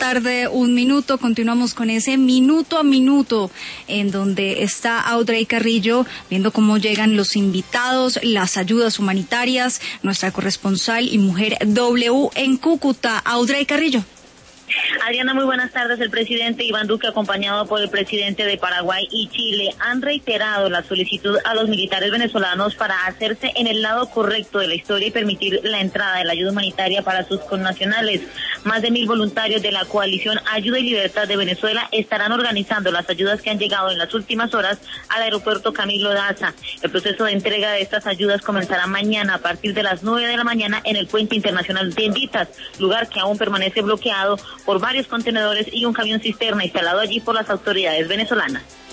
tarde, 1 minuto. Continuamos con ese minuto a minuto en donde está Audrey Carrillo viendo cómo llegan los invitados, las ayudas humanitarias, nuestra corresponsal y mujer W en Cúcuta. Audrey Carrillo. Adriana, muy buenas tardes. El presidente Iván Duque, acompañado por el presidente de Paraguay y Chile, han reiterado la solicitud a los militares venezolanos para hacerse en el lado correcto de la historia y permitir la entrada de la ayuda humanitaria para sus connacionales. Más de 1.000 voluntarios de la coalición Ayuda y Libertad de Venezuela estarán organizando las ayudas que han llegado en las últimas horas al aeropuerto Camilo Daza. El proceso de entrega de estas ayudas comenzará mañana a partir de las 9 de la mañana en el Puente Internacional de Envitas, lugar que aún permanece bloqueado por varios contenedores y un camión cisterna instalado allí por las autoridades venezolanas.